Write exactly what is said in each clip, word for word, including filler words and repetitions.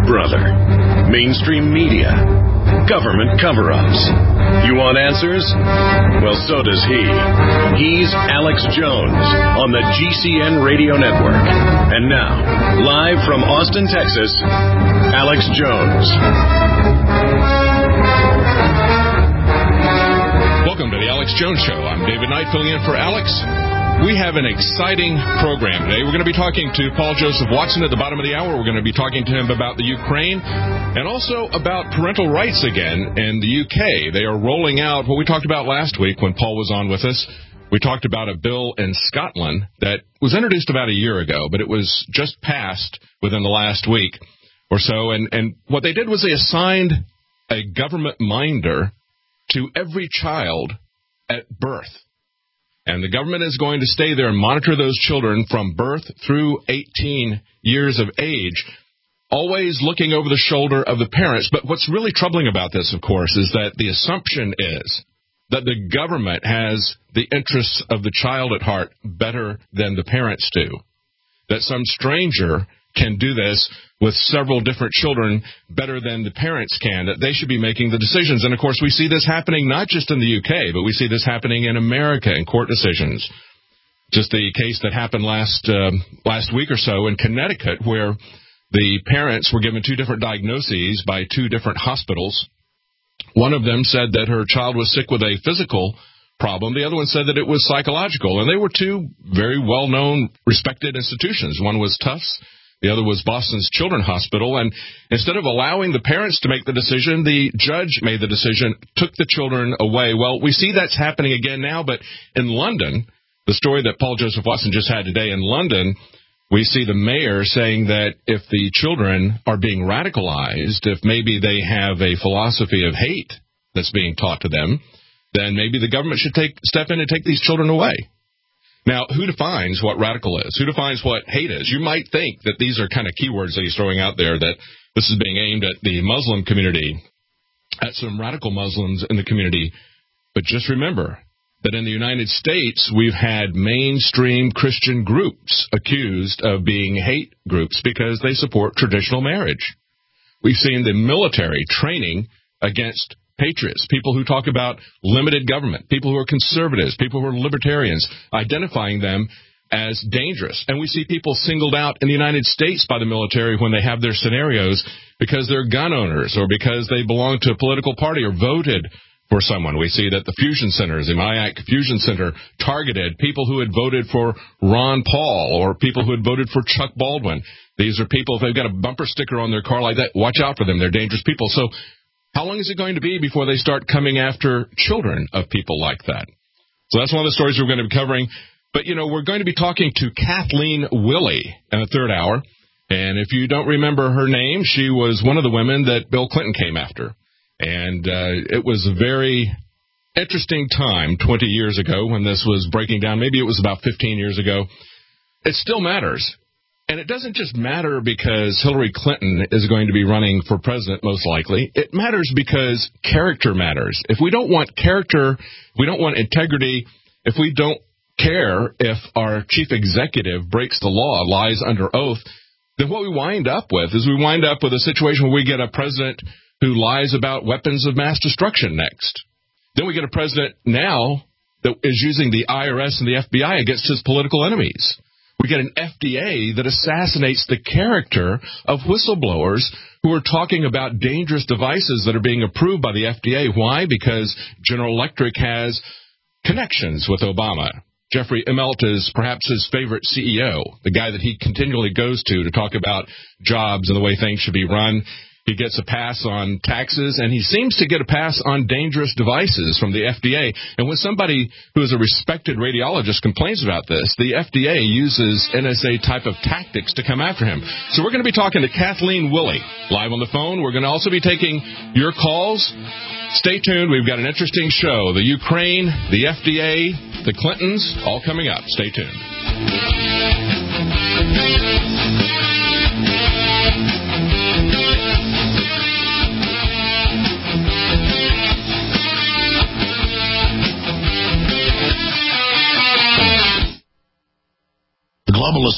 brother. Mainstream media. Government cover-ups. You want answers? Well, so does he. He's Alex Jones on the G C N Radio Network. And now, live from Austin, Texas, Alex Jones. Welcome to the Alex Jones Show. I'm David Knight, filling in for Alex. We have an exciting program today. We're going to be talking to Paul Joseph Watson at the bottom of the hour. We're going to be talking to him about the Ukraine and also about parental rights again in the U K. They are rolling out what we talked about last week when Paul was on with us. We talked about a bill in Scotland that was introduced about a year ago, but it was just passed within the last week or so. And, and what they did was they assigned a government minder to every child at birth. And the government is going to stay there and monitor those children from birth through eighteen years of age, always looking over the shoulder of the parents. But what's really troubling about this, of course, is that the assumption is that the government has the interests of the child at heart better than the parents do, that some stranger can do this with several different children better than the parents can, that they should be making the decisions. And, of course, we see this happening not just in the U K, but we see this happening in America in court decisions. Just the case that happened last uh, last week or so in Connecticut, where the parents were given two different diagnoses by two different hospitals. One of them said that her child was sick with a physical problem. The other one said that it was psychological. And they were two very well-known, respected institutions. One was Tufts. The other was Boston's Children's Hospital, and instead of allowing the parents to make the decision, the judge made the decision, took the children away. Well, we see that's happening again now, but in London, the story that Paul Joseph Watson just had today in London, we see the mayor saying that if the children are being radicalized, if maybe they have a philosophy of hate that's being taught to them, then maybe the government should take step in and take these children away. Now, who defines what radical is? Who defines what hate is? You might think that these are kind of keywords that he's throwing out there, that this is being aimed at the Muslim community, at some radical Muslims in the community. But just remember that in the United States, we've had mainstream Christian groups accused of being hate groups because they support traditional marriage. We've seen the military training against patriots, people who talk about limited government, people who are conservatives, people who are libertarians, identifying them as dangerous. And we see people singled out in the United States by the military when they have their scenarios because they're gun owners or because they belong to a political party or voted for someone. We see that the fusion centers, the MIAC Fusion Center, targeted people who had voted for Ron Paul or people who had voted for Chuck Baldwin. These are people, if they've got a bumper sticker on their car like that, watch out for them. They're dangerous people. So how long is it going to be before they start coming after children of people like that? So that's one of the stories we're going to be covering. But, you know, we're going to be talking to Kathleen Willey in the third hour. And if you don't remember her name, she was one of the women that Bill Clinton came after. And uh, it was a very interesting time twenty years ago when this was breaking down. Maybe it was about fifteen years ago. It still matters. And it doesn't just matter because Hillary Clinton is going to be running for president, most likely. It matters because character matters. If we don't want character, if we don't want integrity, if we don't care if our chief executive breaks the law, lies under oath, then what we wind up with is we wind up with a situation where we get a president who lies about weapons of mass destruction next. Then we get a president now that is using the I R S and the F B I against his political enemies. We get an F D A that assassinates the character of whistleblowers who are talking about dangerous devices that are being approved by the F D A. Why? Because General Electric has connections with Obama. Jeffrey Immelt is perhaps his favorite C E O, the guy that he continually goes to to talk about jobs and the way things should be run. He gets a pass on taxes, and he seems to get a pass on dangerous devices from the F D A. And when somebody who is a respected radiologist complains about this, the F D A uses N S A type of tactics to come after him. So we're going to be talking to Kathleen Willey live on the phone. We're going to also be taking your calls. Stay tuned. We've got an interesting show. The Ukraine, the F D A, the Clintons, all coming up. Stay tuned. Globalist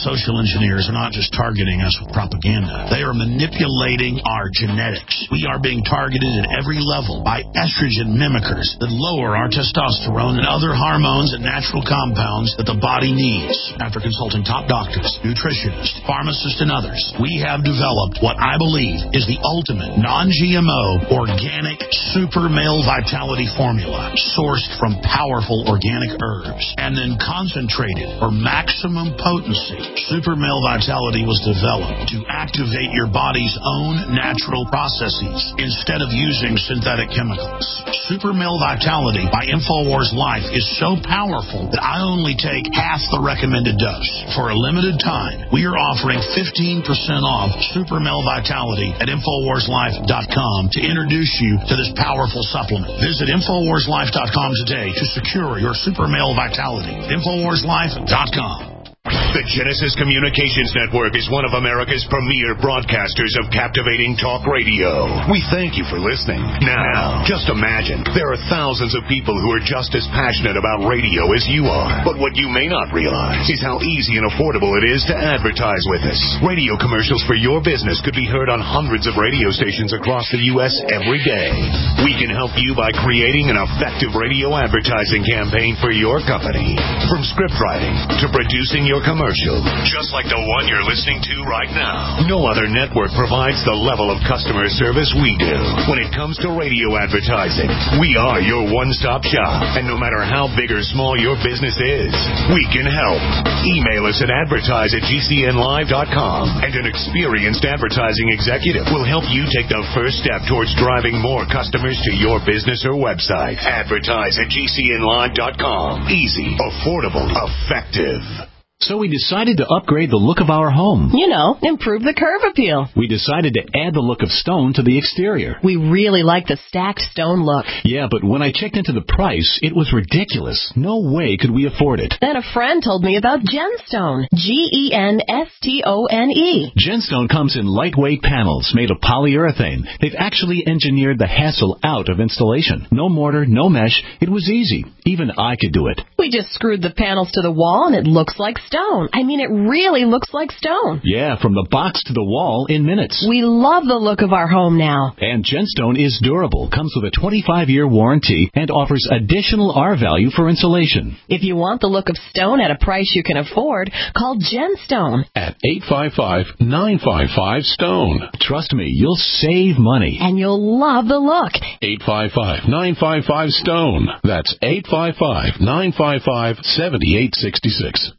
social engineers are not just targeting us with propaganda. They are manipulating our genetics. We are being targeted at every level by estrogen mimickers that lower our testosterone and other hormones and natural compounds that the body needs. After consulting top doctors, nutritionists, pharmacists, and others, we have developed what I believe is the ultimate non-G M O organic super male vitality formula sourced from powerful organic herbs and then concentrated for maximum potency. Super male vitality was developed to activate your body's own natural processes instead of using synthetic chemicals. Super male vitality by InfoWars Life is so powerful that I only take half the recommended dose. For a limited time, we are offering fifteen percent off Super Male Vitality at Infowars Life dot com to introduce you to this powerful supplement. Visit Infowars Life dot com today to secure your Super Male Vitality. Infowars Life dot com. The Genesis Communications Network is one of America's premier broadcasters of captivating talk radio. We thank you for listening. Now, just imagine, there are thousands of people who are just as passionate about radio as you are. But what you may not realize is how easy and affordable it is to advertise with us. Radio commercials for your business could be heard on hundreds of radio stations across the U S every day. We can help you by creating an effective radio advertising campaign for your company. From script writing to producing your commercial, just like the one you're listening to right now. No other network provides the level of customer service we do. When it comes to radio advertising, we are your one-stop shop. And no matter how big or small your business is, we can help. Email us at advertise at G C N live dot com, and an experienced advertising executive will help you take the first step towards driving more customers to your business or website. Advertise at G C N live dot com. Easy, affordable, effective. So we decided to upgrade the look of our home. You know, improve the curb appeal. We decided to add the look of stone to the exterior. We really like the stacked stone look. Yeah, but when I checked into the price, it was ridiculous. No way could we afford it. Then a friend told me about Genstone. G E N S T O N E. Genstone comes in lightweight panels made of polyurethane. They've actually engineered the hassle out of installation. No mortar, no mesh. It was easy. Even I could do it. We just screwed the panels to the wall and it looks like stone. I mean, it really looks like stone. Yeah, from the box to the wall in minutes. We love the look of our home now. And Genstone is durable, comes with a twenty-five year warranty, and offers additional R value for insulation. If you want the look of stone at a price you can afford, call Genstone at eight five five, nine five five, STONE. Trust me, you'll save money. And you'll love the look. eight five five, nine five five, STONE. That's eight five five, nine five five, seven eight six six.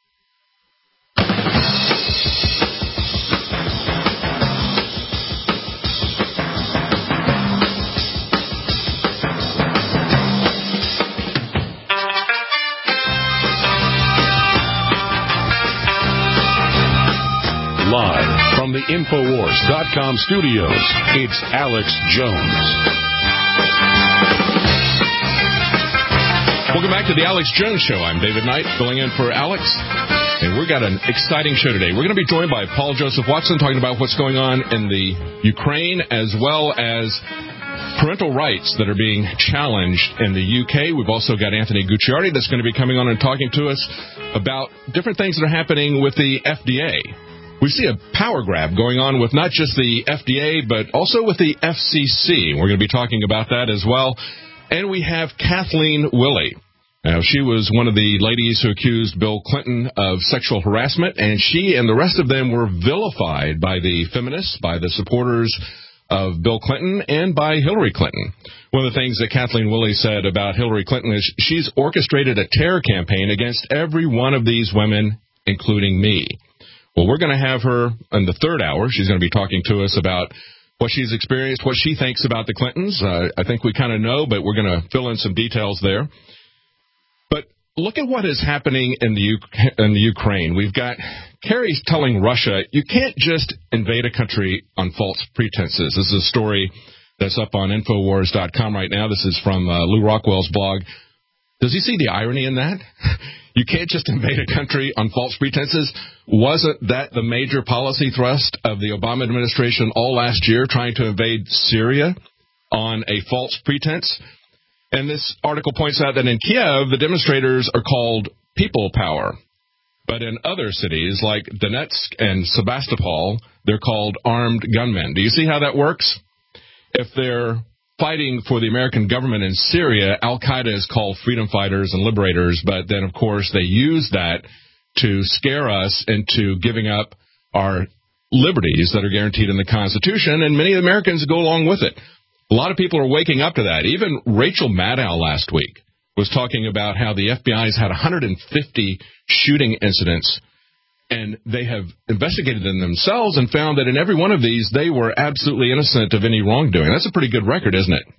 Live from the Infowars dot com studios, it's Alex Jones. Welcome back to the Alex Jones Show. I'm David Knight, filling in for Alex. And we've got an exciting show today. We're going to be joined by Paul Joseph Watson, talking about what's going on in the Ukraine, as well as parental rights that are being challenged in the U K. We've also got Anthony Gucciardi that's going to be coming on and talking to us about different things that are happening with the F D A. We see a power grab going on with not just the F D A, but also with the F C C. We're going to be talking about that as well. And we have Kathleen Willey. Now, she was one of the ladies who accused Bill Clinton of sexual harassment, and she and the rest of them were vilified by the feminists, by the supporters of Bill Clinton, and by Hillary Clinton. One of the things that Kathleen Willey said about Hillary Clinton is she's orchestrated a terror campaign against every one of these women, including me. Well, we're going to have her in the third hour. She's going to be talking to us about what she's experienced, what she thinks about the Clintons. Uh, I think we kind of know, but we're going to fill in some details there. But look at what is happening in the U- in the Ukraine. We've got Kerry's telling Russia, you can't just invade a country on false pretenses. This is a story that's up on Infowars dot com right now. This is from uh, Lou Rockwell's blog. Does he see the irony in that? You can't just invade a country on false pretenses. Wasn't that the major policy thrust of the Obama administration all last year, trying to invade Syria on a false pretense? And this article points out that in Kiev, the demonstrators are called people power. But in other cities like Donetsk and Sebastopol, they're called armed gunmen. Do you see how that works? If they're fighting for the American government in Syria, Al-Qaeda is called freedom fighters and liberators, but then, of course, they use that to scare us into giving up our liberties that are guaranteed in the Constitution, and many Americans go along with it. A lot of people are waking up to that. Even Rachel Maddow last week was talking about how the F B I has had one hundred fifty shooting incidents, and they have investigated them themselves and found that in every one of these, they were absolutely innocent of any wrongdoing. That's a pretty good record, isn't it?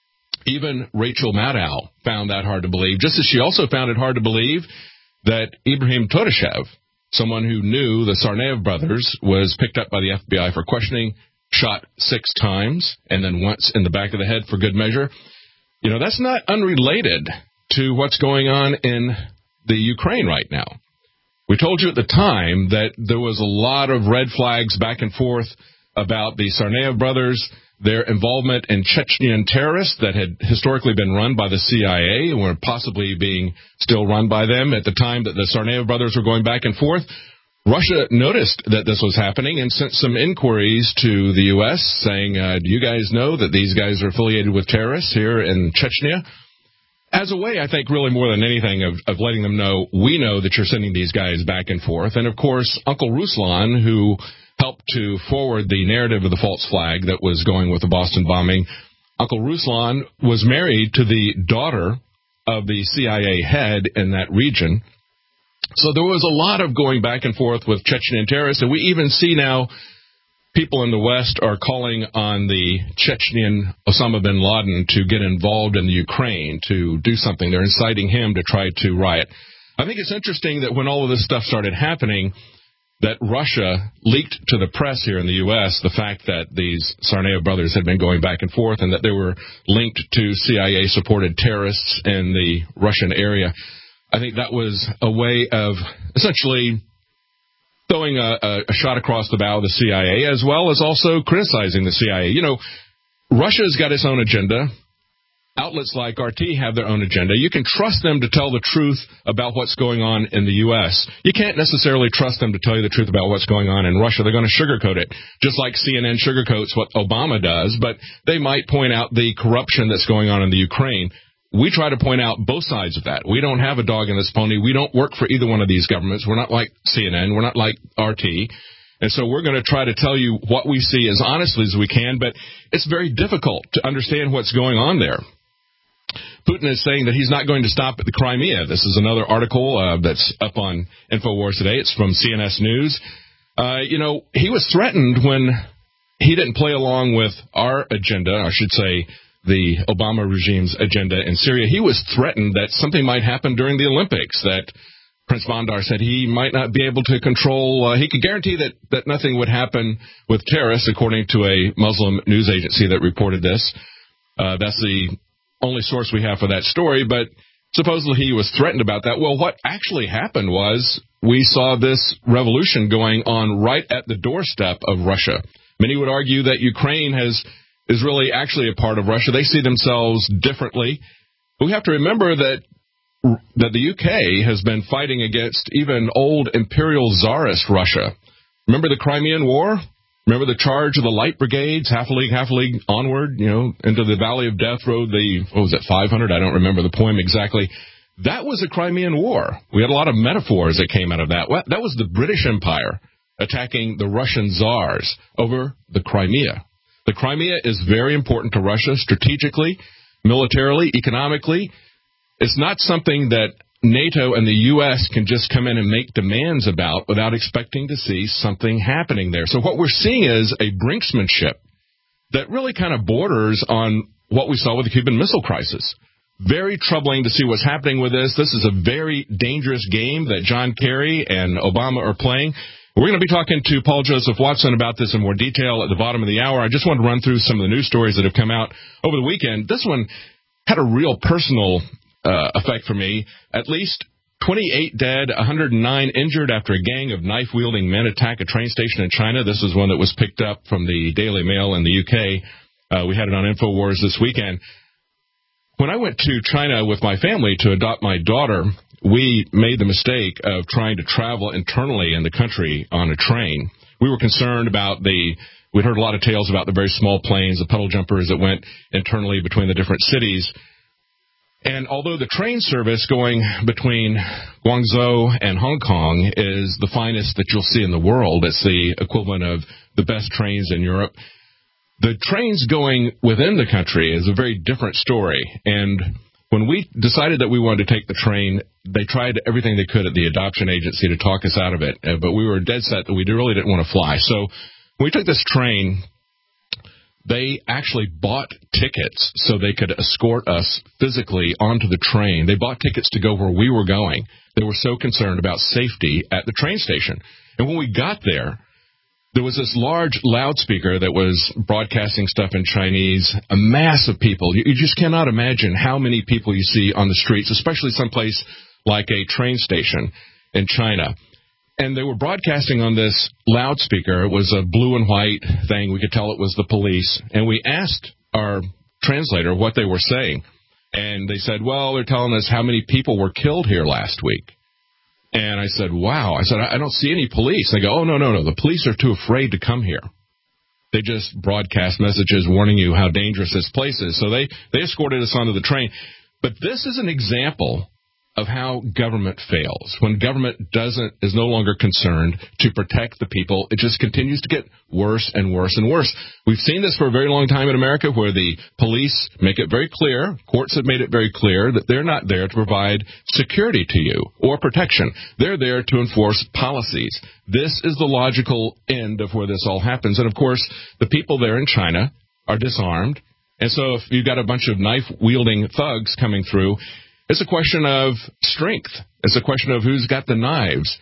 Even Rachel Maddow found that hard to believe, just as she also found it hard to believe that Ibrahim Todashev, someone who knew the Tsarnaev brothers, was picked up by the F B I for questioning, shot six times, and then once in the back of the head for good measure. You know, that's not unrelated to what's going on in the Ukraine right now. We told you at the time that there was a lot of red flags back and forth about the Tsarnaev brothers, their involvement in Chechnyan terrorists that had historically been run by the C I A and were possibly being still run by them at the time that the Tsarnaev brothers were going back and forth. Russia noticed that this was happening and sent some inquiries to the U S saying, uh, do you guys know that these guys are affiliated with terrorists here in Chechnya? As a way, I think, really more than anything, of, of letting them know, we know that you're sending these guys back and forth. And, of course, Uncle Ruslan, who helped to forward the narrative of the false flag that was going with the Boston bombing, Uncle Ruslan was married to the daughter of the C I A head in that region. So there was a lot of going back and forth with Chechen terrorists, and we even see now people in the West are calling on the Chechen Osama bin Laden to get involved in the Ukraine, to do something. They're inciting him to try to riot. I think it's interesting that when all of this stuff started happening, that Russia leaked to the press here in the U S the fact that these Tsarnaev brothers had been going back and forth and that they were linked to C I A-supported terrorists in the Russian area. I think that was a way of essentially throwing a, a, a shot across the bow of the C I A, as well as also criticizing the C I A. You know, Russia's got its own agenda. Outlets like R T have their own agenda. You can trust them to tell the truth about what's going on in the U S. You can't necessarily trust them to tell you the truth about what's going on in Russia. They're going to sugarcoat it, just like C N N sugarcoats what Obama does, but they might point out the corruption that's going on in the Ukraine. We try to point out both sides of that. We don't have a dog in this pony. We don't work for either one of these governments. We're not like C N N. We're not like R T. And so we're going to try to tell you what we see as honestly as we can, but it's very difficult to understand what's going on there. Putin is saying that he's not going to stop at the Crimea. This is another article uh, that's up on InfoWars today. It's from C N S News. Uh, you know, he was threatened when he didn't play along with our agenda, I should say the Obama regime's agenda in Syria. He was threatened that something might happen during the Olympics, that Prince Bandar said he might not be able to control. Uh, he could guarantee that, that nothing would happen with terrorists, according to a Muslim news agency that reported this. Uh, that's the only source we have for that story, but supposedly he was threatened about that. Well, what actually happened was we saw this revolution going on right at the doorstep of Russia. Many would argue that Ukraine has is really actually a part of Russia. They see themselves differently. But we have to remember that that the U K has been fighting against even old imperial czarist Russia. Remember the Crimean War? Remember the charge of the light brigades, half a league, half a league onward, you know, into the Valley of Death rode the, what was it, five hundred? I don't remember the poem exactly. That was the Crimean War. We had a lot of metaphors that came out of that. That was the British Empire attacking the Russian czars over the Crimea. The Crimea is very important to Russia strategically, militarily, economically. It's not something that NATO and the U S can just come in and make demands about without expecting to see something happening there. So what we're seeing is a brinksmanship that really kind of borders on what we saw with the Cuban Missile Crisis. Very troubling to see what's happening with this. This is a very dangerous game that John Kerry and Obama are playing. We're going to be talking to Paul Joseph Watson about this in more detail at the bottom of the hour. I just want to run through some of the news stories that have come out over the weekend. This one had a real personal uh, effect for me. At least twenty-eight dead, one hundred nine injured after a gang of knife-wielding men attack a train station in China. This is one that was picked up from the Daily Mail in the U K. Uh, we had it on InfoWars this weekend. when I went to China with my family to adopt my daughter, we made the mistake of trying to travel internally in the country on a train. We were concerned about the, we'd heard a lot of tales about the very small planes, the puddle jumpers that went internally between the different cities. And although the train service going between Guangzhou and Hong Kong is the finest that you'll see in the world, it's the equivalent of the best trains in Europe, the trains going within the country is a very different story. And when we decided that we wanted to take the train, they tried everything they could at the adoption agency to talk us out of it. But we were dead set that we really didn't want to fly. So when we took this train, they actually bought tickets so they could escort us physically onto the train. They bought tickets to go where we were going. They were so concerned about safety at the train station. And when we got there, there was this large loudspeaker that was broadcasting stuff in Chinese, a mass of people. You, you just cannot imagine how many people you see on the streets, especially someplace like a train station in China. And they were broadcasting on this loudspeaker. It was a blue and white thing. We could tell it was the police. And we asked our translator what they were saying. And they said, well, they're telling us how many people were killed here last week. And I said, wow. I said, I don't see any police. They go, oh, no, no, no. The police are too afraid to come here. They just broadcast messages warning you how dangerous this place is. So they, they escorted us onto the train. But this is an example of how government fails. When government doesn't, is no longer concerned to protect the people, it just continues to get worse and worse and worse. We've seen this for a very long time in America, where the police make it very clear, courts have made it very clear, that they're not there to provide security to you or protection. They're there to enforce policies. This is the logical end of where this all happens. And, of course, the people there in China are disarmed. And so if you've got a bunch of knife-wielding thugs coming through, it's a question of strength. It's a question of who's got the knives.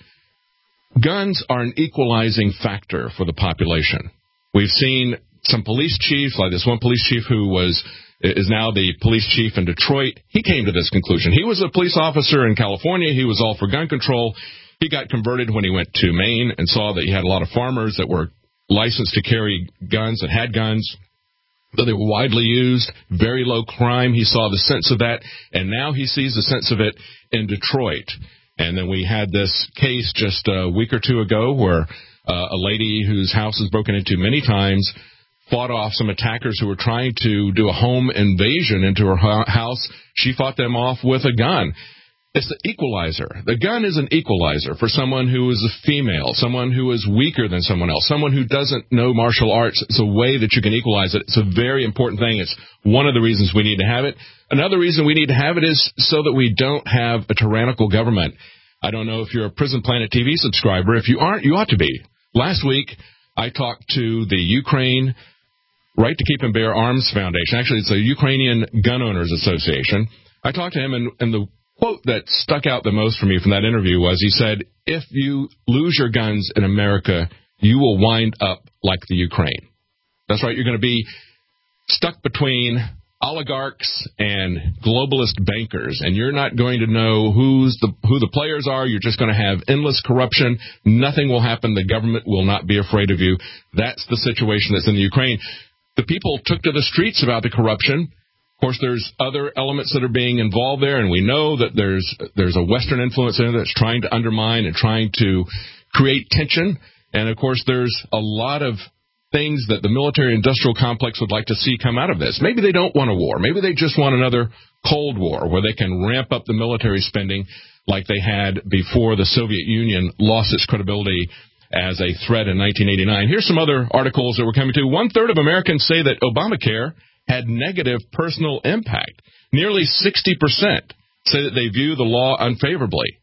Guns are an equalizing factor for the population. We've seen some police chiefs, like this one police chief who was is now the police chief in Detroit. He came to this conclusion. He was a police officer in California. He was all for gun control. He got converted when he went to Maine and saw that he had a lot of farmers that were licensed to carry guns and had guns. That they were widely used, very low crime. He saw the sense of that, and now he sees the sense of it in Detroit. And then we had this case just a week or two ago where uh, a lady whose house was broken into many times fought off some attackers who were trying to do a home invasion into her house. She fought them off with a gun. It's the equalizer. The gun is an equalizer for someone who is a female, someone who is weaker than someone else, someone who doesn't know martial arts. It's a way that you can equalize it. It's a very important thing. It's one of the reasons we need to have it. Another reason we need to have it is so that we don't have a tyrannical government. I don't know if you're a Prison Planet T V subscriber. If you aren't, you ought to be. Last week, I talked to the Ukraine Right to Keep and Bear Arms Foundation. Actually, it's a Ukrainian Gun Owners Association. I talked to him, and, and the quote that stuck out the most for me from that interview was, he said, if you lose your guns in America, you will wind up like the Ukraine. That's right. You're going to be stuck between oligarchs and globalist bankers, and you're not going to know who's the, who the players are. You're just going to have endless corruption. Nothing will happen. The government will not be afraid of you. That's the situation that's in the Ukraine. The people took to the streets about the corruption. Of course, there's other elements that are being involved there, and we know that there's there's a Western influence in it that's trying to undermine and trying to create tension. And, of course, there's a lot of things that the military-industrial complex would like to see come out of this. Maybe they don't want a war. Maybe they just want another Cold War where they can ramp up the military spending like they had before the Soviet Union lost its credibility as a threat in nineteen eighty-nine. Here's some other articles that we're coming to. One-third of Americans say that Obamacare had negative personal impact. Nearly sixty percent say that they view the law unfavorably.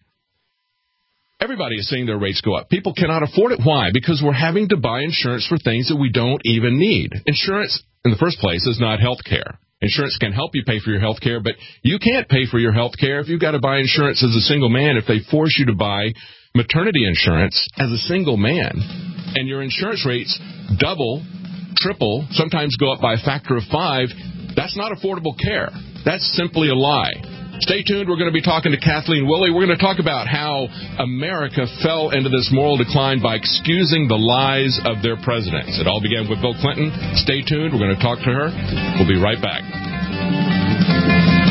Everybody is seeing their rates go up. People cannot afford it. Why? Because we're having to buy insurance for things that we don't even need. Insurance, in the first place, is not health care. Insurance can help you pay for your health care, but you can't pay for your health care if you've got to buy insurance as a single man. If they force you to buy maternity insurance as a single man, and your insurance rates double, triple, sometimes go up by a factor of five, that's not affordable care. That's simply a lie. Stay tuned. We're going to be talking to Kathleen Willey. We're going to talk about how America fell into this moral decline by excusing the lies of their presidents. It all began with Bill Clinton. Stay tuned. We're going to talk to her. We'll be right back.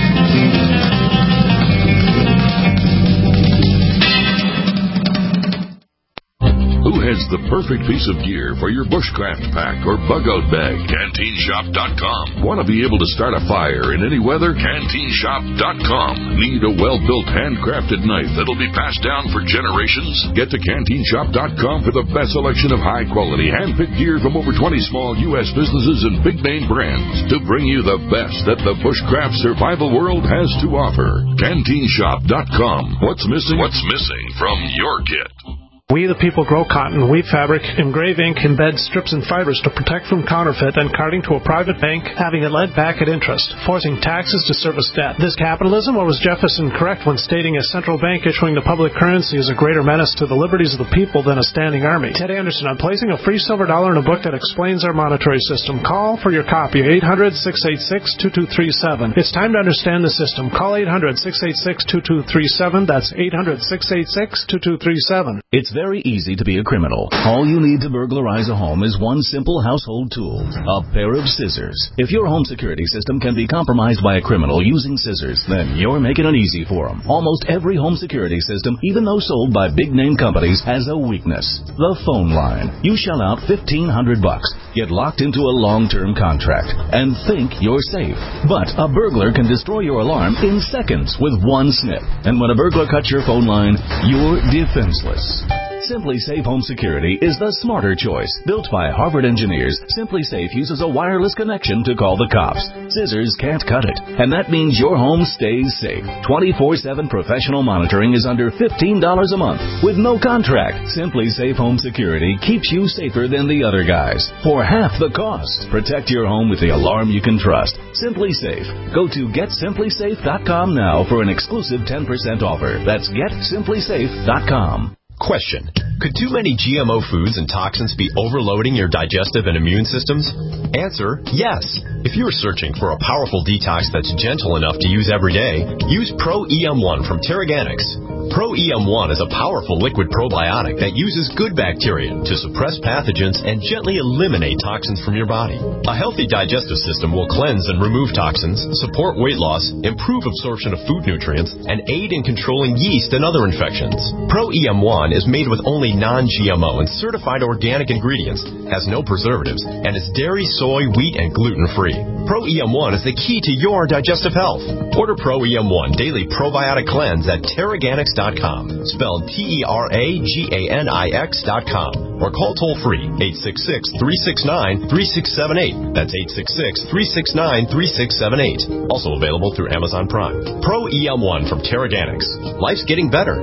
the perfect piece of gear for your bushcraft pack or bug-out bag. Canteen Shop dot com. Want to be able to start a fire in any weather? Canteen Shop dot com. Need a well-built, handcrafted knife that'll be passed down for generations? Get to Canteen Shop dot com for the best selection of high-quality, hand-picked gear from over twenty small U S businesses and big-name brands to bring you the best that the bushcraft survival world has to offer. Canteen Shop dot com. What's missing? What's missing from your kit? We the people grow cotton, weave fabric, engrave ink, embed strips and fibers to protect from counterfeit and carting to a private bank, having it led back at interest, forcing taxes to service debt. This capitalism, or was Jefferson correct when stating a central bank issuing the public currency is a greater menace to the liberties of the people than a standing army? Ted Anderson, I'm placing a free silver dollar in a book that explains our monetary system. Call for your copy, eight hundred, six eight six, two two three seven. It's time to understand the system. Call eight hundred, six eight six, two two three seven. That's eight hundred, six eight six, two two three seven. It's very easy to be a criminal. All you need to burglarize a home is one simple household tool, a pair of scissors. If your home security system can be compromised by a criminal using scissors, then you're making it easy for them. Almost every home security system, even though sold by big-name companies, has a weakness. The phone line. You shell out fifteen hundred bucks, get locked into a long-term contract, and think you're safe. But a burglar can destroy your alarm in seconds with one snip. And when a burglar cuts your phone line, you're defenseless. SimpliSafe Home Security is the smarter choice. Built by Harvard engineers, SimpliSafe uses a wireless connection to call the cops. Scissors can't cut it, and that means your home stays safe. twenty-four seven professional monitoring is under fifteen dollars a month with no contract. SimpliSafe Home Security keeps you safer than the other guys for half the cost. Protect your home with the alarm you can trust. SimpliSafe. Go to get simply safe dot com now for an exclusive ten percent offer. That's get simply safe dot com. Question. Could too many G M O foods and toxins be overloading your digestive and immune systems? Answer, yes. If you're searching for a powerful detox that's gentle enough to use every day, use Pro E M one from Teraganix. Pro E M one is a powerful liquid probiotic that uses good bacteria to suppress pathogens and gently eliminate toxins from your body. A healthy digestive system will cleanse and remove toxins, support weight loss, improve absorption of food nutrients, and aid in controlling yeast and other infections. Pro E M one is made with only non-G M O and certified organic ingredients, has no preservatives, and is dairy, soy, wheat, and gluten-free. Pro E M one is the key to your digestive health. Order Pro E M one Daily Probiotic Cleanse at Teraganix dot com, spelled T E R A G A N I X dot com, or call toll-free eight six six, three six nine, three six seven eight. That's eight six six, three six nine, three six seven eight. Also available through Amazon Prime. Pro E M one from Teraganix. Life's getting better.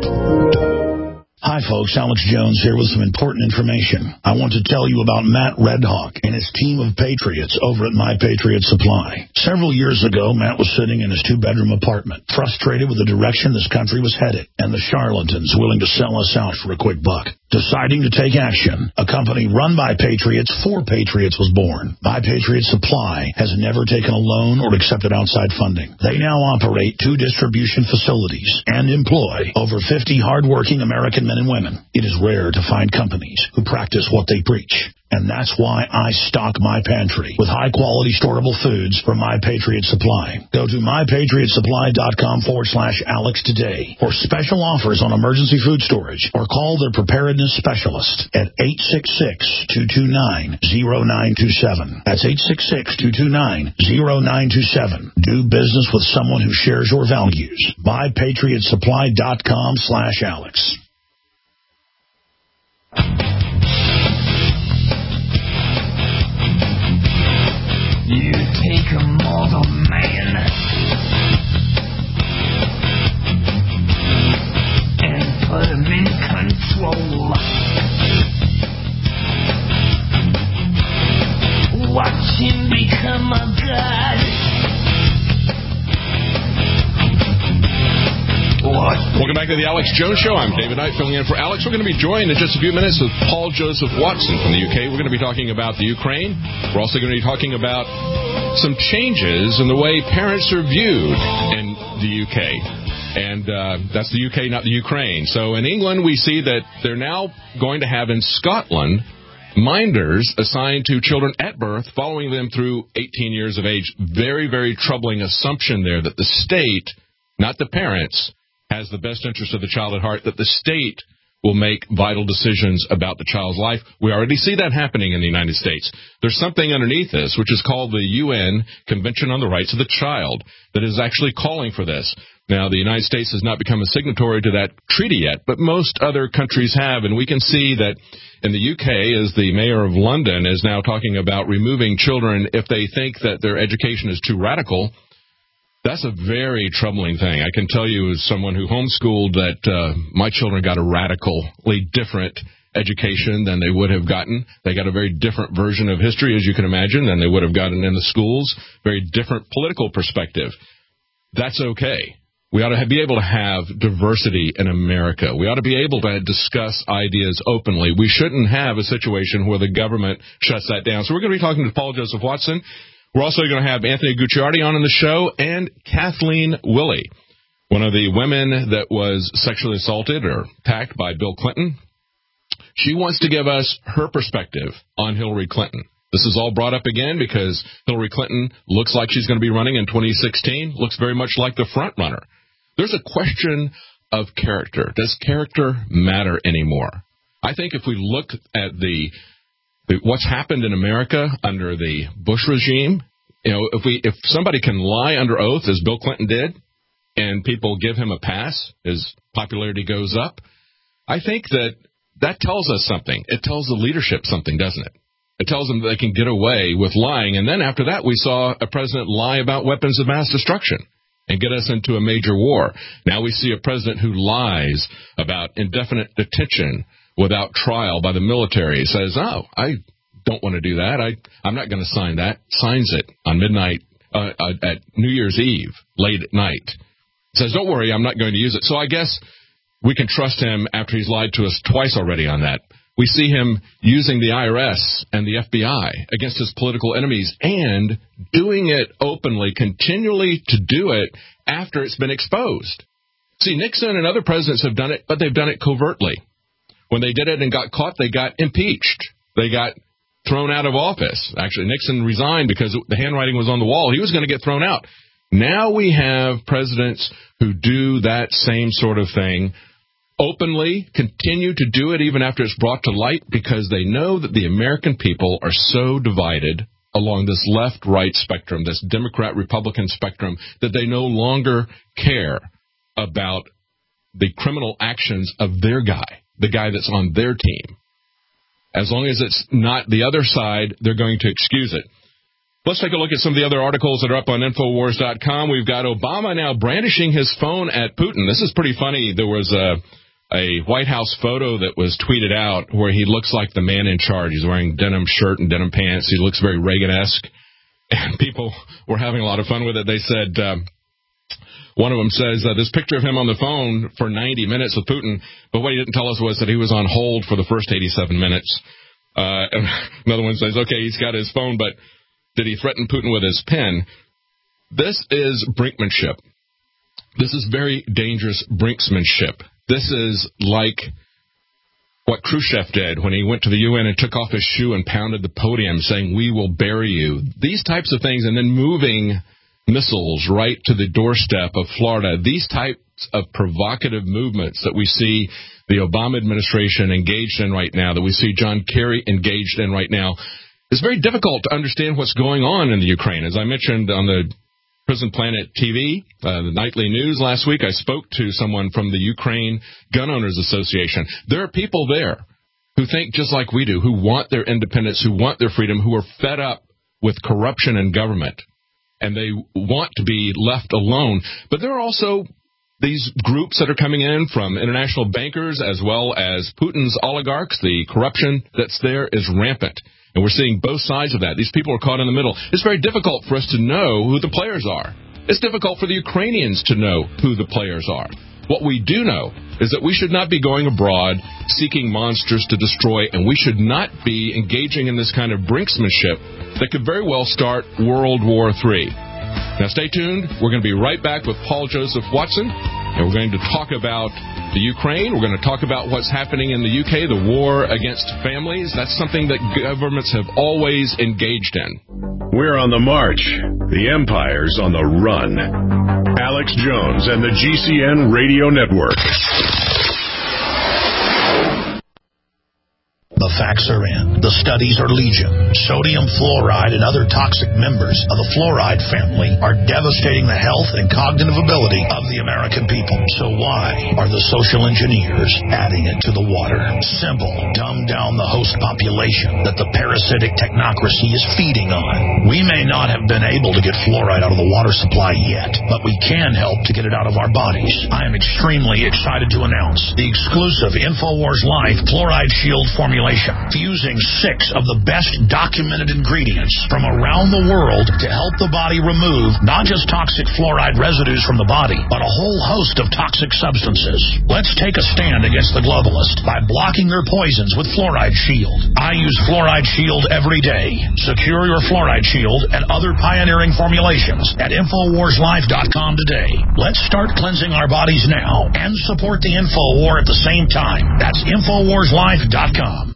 Hi, folks. Alex Jones here with some important information. I want to tell you about Matt Redhawk and his team of patriots over at My Patriot Supply. Several years ago, Matt was sitting in his two-bedroom apartment, frustrated with the direction this country was headed and the charlatans willing to sell us out for a quick buck. Deciding to take action, a company run by patriots for patriots was born. My Patriot Supply has never taken a loan or accepted outside funding. They now operate two distribution facilities and employ over fifty hardworking American men and women. It is rare to find companies who practice what they preach. And that's why I stock my pantry with high-quality storable foods from My Patriot Supply. Go to my patriot supply dot com forward slash Alex today for special offers on emergency food storage, or call their preparedness specialist at eight six six, two two nine, zero nine two seven. That's eight six six, two two nine, zero nine two seven. Do business with someone who shares your values. my patriot supply dot com slash Alex. You take a mortal man and put him in control. Watch him become a god. Welcome back to the Alex Jones Show. I'm David Knight filling in for Alex. We're going to be joined in just a few minutes with Paul Joseph Watson from the U K. We're going to be talking about the Ukraine. We're also going to be talking about some changes in the way parents are viewed in the U K. And uh, that's the U K, not the Ukraine. So in England, we see that they're now going to have in Scotland minders assigned to children at birth, following them through eighteen years of age. Very, very troubling assumption there that the state, not the parents, has the best interest of the child at heart, that the state will make vital decisions about the child's life. We already see that happening in the United States. There's something underneath this, which is called the U N Convention on the Rights of the Child, that is actually calling for this. Now, the United States has not become a signatory to that treaty yet, but most other countries have, and we can see that in the U K, as the mayor of London is now talking about removing children if they think that their education is too radical. That's a very troubling thing. I can tell you as someone who homeschooled that uh, my children got a radically different education than they would have gotten. They got a very different version of history, as you can imagine, than they would have gotten in the schools. Very different political perspective. That's okay. We ought to be able to have diversity in America. We ought to be able to discuss ideas openly. We shouldn't have a situation where the government shuts that down. So we're going to be talking to Paul Joseph Watson. We're also going to have Anthony Gucciardi on in the show, and Kathleen Willey, one of the women that was sexually assaulted or attacked by Bill Clinton. She wants to give us her perspective on Hillary Clinton. This is all brought up again because Hillary Clinton looks like she's going to be running in twenty sixteen, looks very much like the front runner. There's a question of character. Does character matter anymore? I think if we look at the, the what's happened in America under the Bush regime, you know, if we if somebody can lie under oath, as Bill Clinton did, and people give him a pass, his popularity goes up, I think that that tells us something. It tells the leadership something, doesn't it? It tells them that they can get away with lying. And then after that, we saw a president lie about weapons of mass destruction and get us into a major war. Now we see a president who lies about indefinite detention without trial by the military. He says, oh, I don't want to do that. I, I'm not going to sign that. Signs it on midnight, uh, uh, at New Year's Eve, late at night. Says, don't worry, I'm not going to use it. So I guess we can trust him after he's lied to us twice already on that. We see him using the I R S and the F B I against his political enemies and doing it openly, continually to do it after it's been exposed. See, Nixon and other presidents have done it, but they've done it covertly. When they did it and got caught, they got impeached. They got thrown out of office. Actually, Nixon resigned because the handwriting was on the wall. He was going to get thrown out. Now we have presidents who do that same sort of thing openly, continue to do it even after it's brought to light, because they know that the American people are so divided along this left-right spectrum, this Democrat-Republican spectrum, that they no longer care about the criminal actions of their guy, the guy that's on their team. As long as it's not the other side, they're going to excuse it. Let's take a look at some of the other articles that are up on Infowars dot com. We've got Obama now brandishing his phone at Putin. This is pretty funny. There was a a White House photo that was tweeted out where he looks like the man in charge. He's wearing denim shirt and denim pants. He looks very Reagan-esque. And people were having a lot of fun with it. They said, uh, one of them says, uh, this picture of him on the phone for ninety minutes with Putin, but what he didn't tell us was that he was on hold for the first eighty-seven minutes. Uh, and another one says, okay, he's got his phone, but did he threaten Putin with his pen? This is brinkmanship. This is very dangerous brinksmanship. This is like what Khrushchev did when he went to the U N and took off his shoe and pounded the podium saying, we will bury you. These types of things, and then moving missiles right to the doorstep of Florida. These types of provocative movements that we see the Obama administration engaged in right now, that we see John Kerry engaged in right now, it's very difficult to understand what's going on in the Ukraine. As I mentioned on the Prison Planet T V, uh, the nightly news last week, I spoke to someone from the Ukraine Gun Owners Association. There are people there who think just like we do, who want their independence, who want their freedom, who are fed up with corruption in government, and they want to be left alone. But there are also these groups that are coming in from international bankers as well as Putin's oligarchs. The corruption that's there is rampant. And we're seeing both sides of that. These people are caught in the middle. It's very difficult for us to know who the players are. It's difficult for the Ukrainians to know who the players are. What we do know is that we should not be going abroad seeking monsters to destroy, and we should not be engaging in this kind of brinksmanship that could very well start World War Three. Now, stay tuned. We're going to be right back with Paul Joseph Watson, and we're going to talk about the Ukraine. We're going to talk about what's happening in the U K, the war against families. That's something that governments have always engaged in. We're on the march. The empire's on the run. Alex Jones and the G C N Radio Network. the facts are in. The studies are legion. Sodium fluoride and other toxic members of the fluoride family are devastating the health and cognitive ability of the American people. So why are the social engineers adding it to the water? Simple. Dumb down the host population that the parasitic technocracy is feeding on. We may not have been able to get fluoride out of the water supply yet, but we can help to get it out of our bodies. I am extremely excited to announce the exclusive InfoWars Life Fluoride Shield formulation, fusing six of the best documented ingredients from around the world to help the body remove not just toxic fluoride residues from the body, but a whole host of toxic substances. Let's take a stand against the globalists by blocking their poisons with Fluoride Shield. I use Fluoride Shield every day. Secure your Fluoride Shield and other pioneering formulations at Infowars Life dot com today. Let's start cleansing our bodies now and support the Info War at the same time. That's Infowars Life dot com.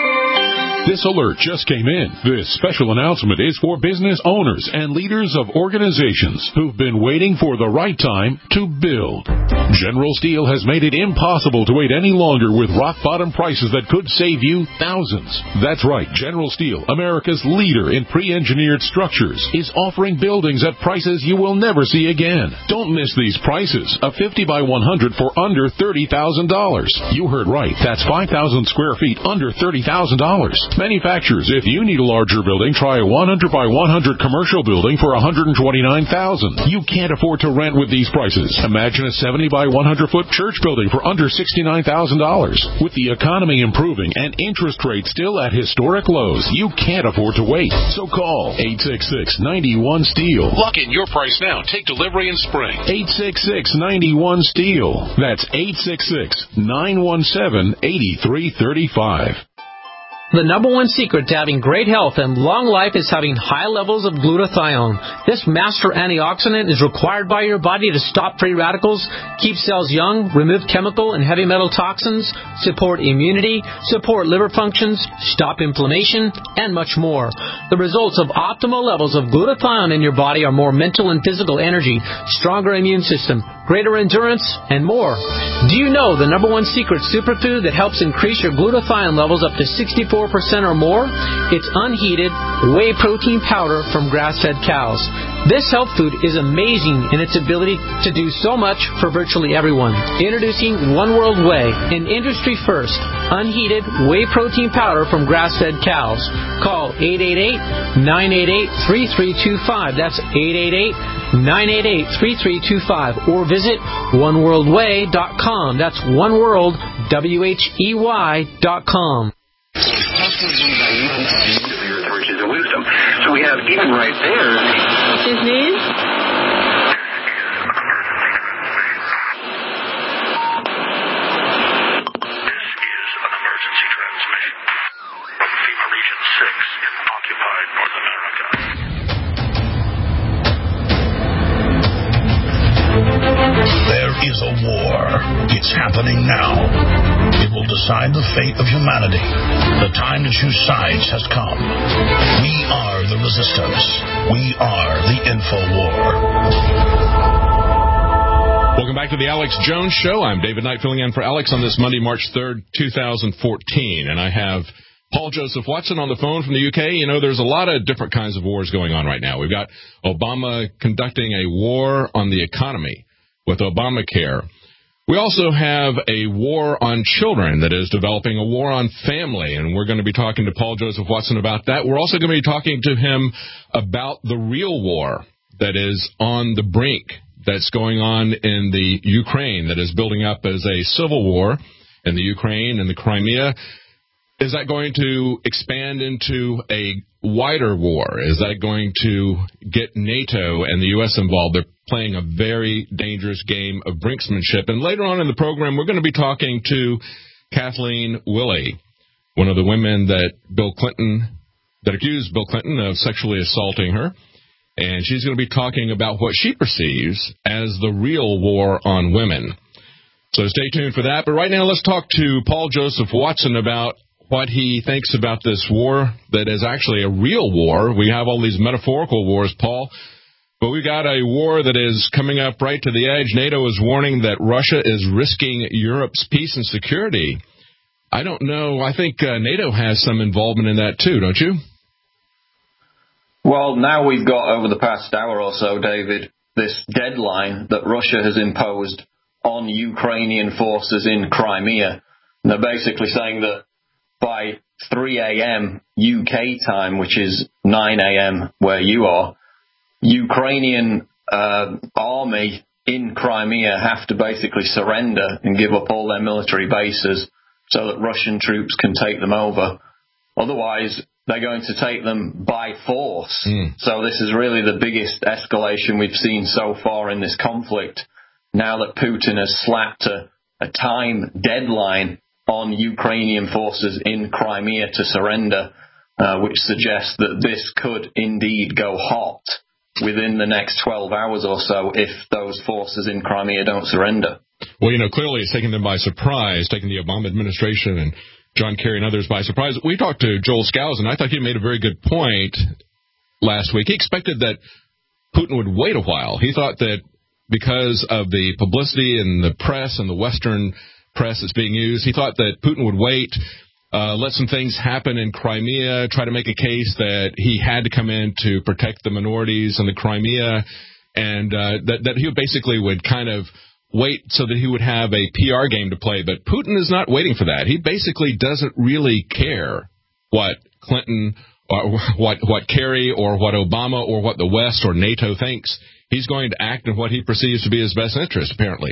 This alert just came in. This special announcement is for business owners and leaders of organizations who've been waiting for the right time to build. General Steel has made it impossible to wait any longer with rock-bottom prices that could save you thousands. That's right. General Steel, America's leader in pre-engineered structures, is offering buildings at prices you will never see again. Don't miss these prices. A fifty by one hundred for under thirty thousand dollars. You heard right. That's five thousand square feet under thirty thousand dollars. Manufacturers, if you need a larger building, try a one hundred by one hundred commercial building for one hundred twenty-nine thousand dollars. You can't afford to rent with these prices. Imagine a seventy by one hundred foot church building for under sixty-nine thousand dollars. With the economy improving and interest rates still at historic lows, you can't afford to wait. So call eight six six, nine one, STEEL. Lock in your price now. Take delivery in spring. eight six six, nine one, STEEL. That's eight six six, nine one seven, eight three three five. The number one secret to having great health and long life is having high levels of glutathione. This master antioxidant is required by your body to stop free radicals, keep cells young, remove chemical and heavy metal toxins, support immunity, support liver functions, stop inflammation, and much more. The results of optimal levels of glutathione in your body are more mental and physical energy, stronger immune system, greater endurance, and more. Do you know the number one secret superfood that helps increase your glutathione levels up to sixty-four percent or more? It's unheated whey protein powder from grass-fed cows. This health food is amazing in its ability to do so much for virtually everyone. Introducing One World Whey, an industry first, unheated whey protein powder from grass-fed cows. Call eight eight eight, nine eight eight, three three two five. That's eight eight eight, nine eight eight, three three two five. Or visit one world way dot com. That's One World, W H E Y dot com. Riches and wisdom. So we have even right there. His name? This is an emergency transmission from FEMA Region six in occupied North America. There is a war. It's happening now. It will decide the fate of humanity. The time to choose sides has come. We are the resistance. We are the InfoWar. Welcome back to the Alex Jones Show. I'm David Knight filling in for Alex on this Monday, March third, twenty fourteen. And I have Paul Joseph Watson on the phone from the U K. You know, there's a lot of different kinds of wars going on right now. We've got Obama conducting a war on the economy with Obamacare. We also have a war on children that is developing, a war on family, and we're going to be talking to Paul Joseph Watson about that. We're also going to be talking to him about the real war that is on the brink, that's going on in the Ukraine, that is building up as a civil war in the Ukraine and the Crimea. Is that going to expand into a wider war? Is that going to get NATO and the U S involved? They're playing a very dangerous game of brinksmanship. And later on in the program, we're going to be talking to Kathleen Willey, one of the women that Bill Clinton, that accused Bill Clinton of sexually assaulting her. And she's going to be talking about what she perceives as the real war on women. So stay tuned for that. But right now, let's talk to Paul Joseph Watson about what he thinks about this war that is actually a real war. We have all these metaphorical wars, Paul, but we got a war that is coming up right to the edge. NATO is warning that Russia is risking Europe's peace and security. I don't know. I think uh, NATO has some involvement in that too, don't you? Well, now we've got, over the past hour or so, David, this deadline that Russia has imposed on Ukrainian forces in Crimea. And they're basically saying that by three a.m. U K time, which is nine a.m. where you are, Ukrainian uh, army in Crimea have to basically surrender and give up all their military bases so that Russian troops can take them over. Otherwise, they're going to take them by force. Mm. So this is really the biggest escalation we've seen so far in this conflict, now that Putin has slapped a, a time deadline on Ukrainian forces in Crimea to surrender, uh, which suggests that this could indeed go hot within the next twelve hours or so if those forces in Crimea don't surrender. Well, you know, clearly it's taking them by surprise, taking the Obama administration and John Kerry and others by surprise. We talked to Joel Skousen. I thought he made a very good point last week. He expected that Putin would wait a while. He thought that because of the publicity and the press and the Western press that's being used, he thought that Putin would wait, uh, let some things happen in Crimea, try to make a case that he had to come in to protect the minorities in the Crimea, and uh, that, that he basically would kind of wait so that he would have a P R game to play. But Putin is not waiting for that. He basically doesn't really care what Clinton or what, what Kerry or what Obama or what the West or NATO thinks. He's going to act in what he perceives to be his best interest, apparently.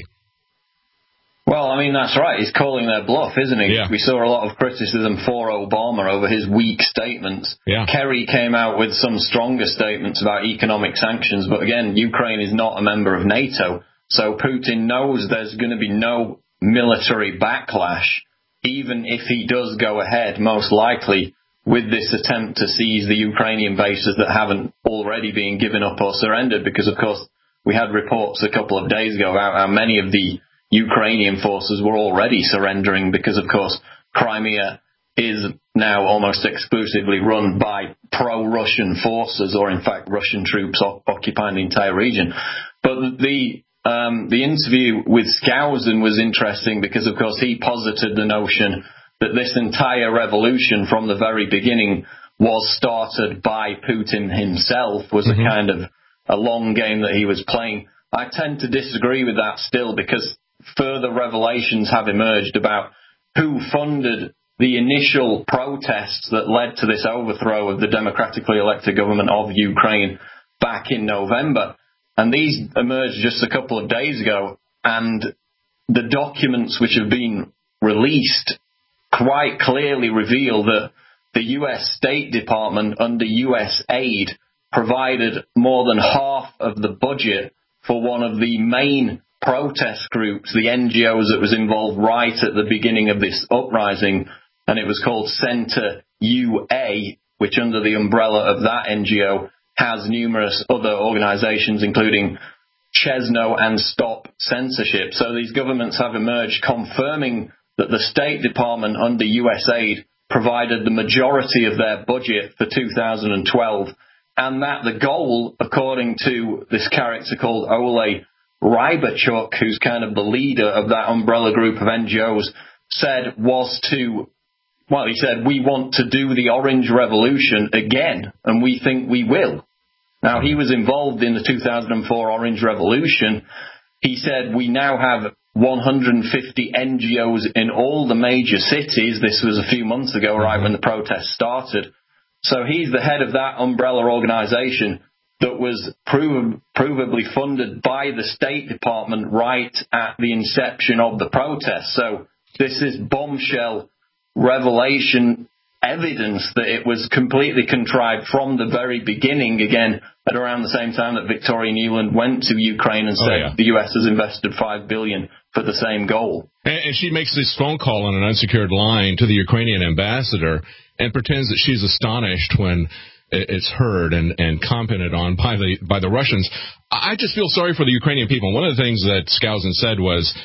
Well, I mean, that's right. He's calling their bluff, isn't he? Yeah. We saw a lot of criticism for Obama over his weak statements. Yeah. Kerry came out with some stronger statements about economic sanctions. But again, Ukraine is not a member of NATO. So Putin knows there's going to be no military backlash, even if he does go ahead, most likely, with this attempt to seize the Ukrainian bases that haven't already been given up or surrendered. Because, of course, we had reports a couple of days ago about how many of the Ukrainian forces were already surrendering because, of course, Crimea is now almost exclusively run by pro-Russian forces, or in fact Russian troops occupying the entire region. But the um, the interview with Skousen was interesting because, of course, he posited the notion that this entire revolution from the very beginning was started by Putin himself, was mm-hmm. a kind of a long game that he was playing. I tend to disagree with that still, because further revelations have emerged about who funded the initial protests that led to this overthrow of the democratically elected government of Ukraine back in November. And these emerged just a couple of days ago, and the documents which have been released quite clearly reveal that the U S State Department under U S aid provided more than half of the budget for one of the main protest groups, the N G Os that was involved right at the beginning of this uprising, and it was called Center U A, which under the umbrella of that N G O has numerous other organizations, including Chesno and Stop Censorship. So these governments have emerged confirming that the State Department under U S aid provided the majority of their budget for two thousand twelve, and that the goal, according to this character called Ole Rybachuk, who's kind of the leader of that umbrella group of N G Os, said was to, well, he said, we want to do the Orange Revolution again, and we think we will. Now, he was involved in the two thousand four Orange Revolution. He said, we now have one hundred fifty N G Os in all the major cities. This was a few months ago, right when the protests started. So he's the head of that umbrella organization that was prov- provably funded by the State Department right at the inception of the protest. So this is bombshell revelation evidence that it was completely contrived from the very beginning, again, at around the same time that Victoria Nuland went to Ukraine and said oh, yeah. the U S has invested five billion dollars for the same goal. And, and she makes this phone call on an unsecured line to the Ukrainian ambassador and pretends that she's astonished when it's heard and, and commented on by the by the Russians. I just feel sorry for the Ukrainian people. One of the things that Skousen said was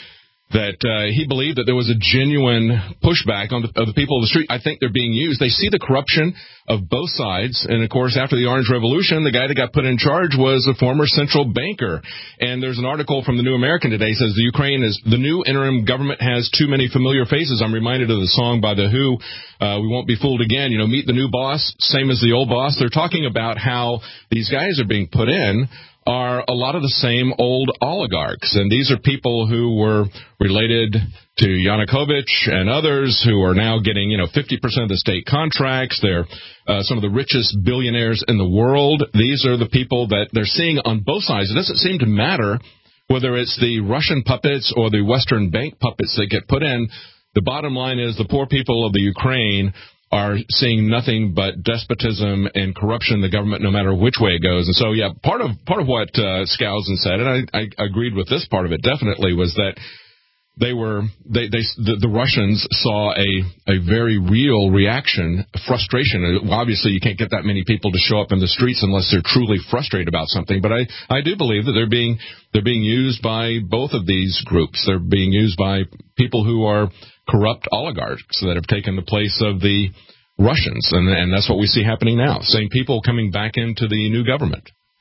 that uh, he believed that there was a genuine pushback on the, of the people of the street. I think they're being used. They see the corruption of both sides. And, of course, after the Orange Revolution, the guy that got put in charge was a former central banker. And there's an article from the New American today says the Ukraine is the new interim government has too many familiar faces. I'm reminded of the song by The Who, uh, We Won't Be Fooled Again. You know, meet the new boss, same as the old boss. They're talking about how these guys are being put in are a lot of the same old oligarchs. And these are people who were related to Yanukovych and others who are now getting, you know, fifty percent of the state contracts. They're uh, some of the richest billionaires in the world. These are the people that they're seeing on both sides. It doesn't seem to matter whether it's the Russian puppets or the Western bank puppets that get put in. The bottom line is the poor people of the Ukraine are seeing nothing but despotism and corruption in the government, no matter which way it goes. And so, yeah, part of part of what uh, Skousen said, and I, I agreed with this part of it definitely, was that they were they they the, the Russians saw a a very real reaction, frustration. Obviously, you can't get that many people to show up in the streets unless they're truly frustrated about something. But I I do believe that they're being they're being used by both of these groups. They're being used by people who are corrupt oligarchs that have taken the place of the Russians, and, and that's what we see happening now. Same people coming back into the new government.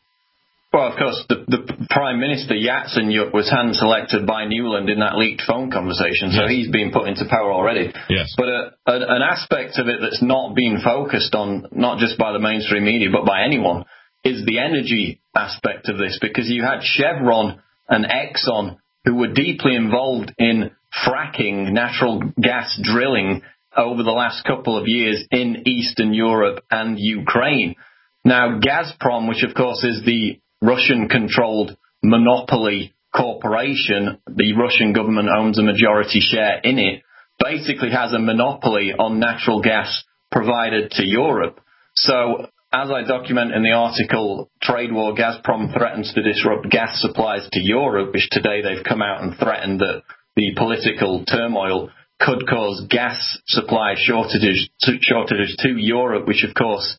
Well, of course, the, the Prime Minister, Yatsenyuk, was hand-selected by Newland in that leaked phone conversation, so yes. He's been put into power already. Yes. But a, a, an aspect of it that's not being focused on, not just by the mainstream media, but by anyone, is the energy aspect of this, because you had Chevron and Exxon, who were deeply involved in fracking, natural gas drilling, over the last couple of years in Eastern Europe and Ukraine. Now, Gazprom, which of course is the Russian-controlled monopoly corporation, the Russian government owns a majority share in it, basically has a monopoly on natural gas provided to Europe. So, as I document in the article, Trade War, Gazprom threatens to disrupt gas supplies to Europe, which today they've come out and threatened that the political turmoil could cause gas supply shortages to, shortages to Europe, which of course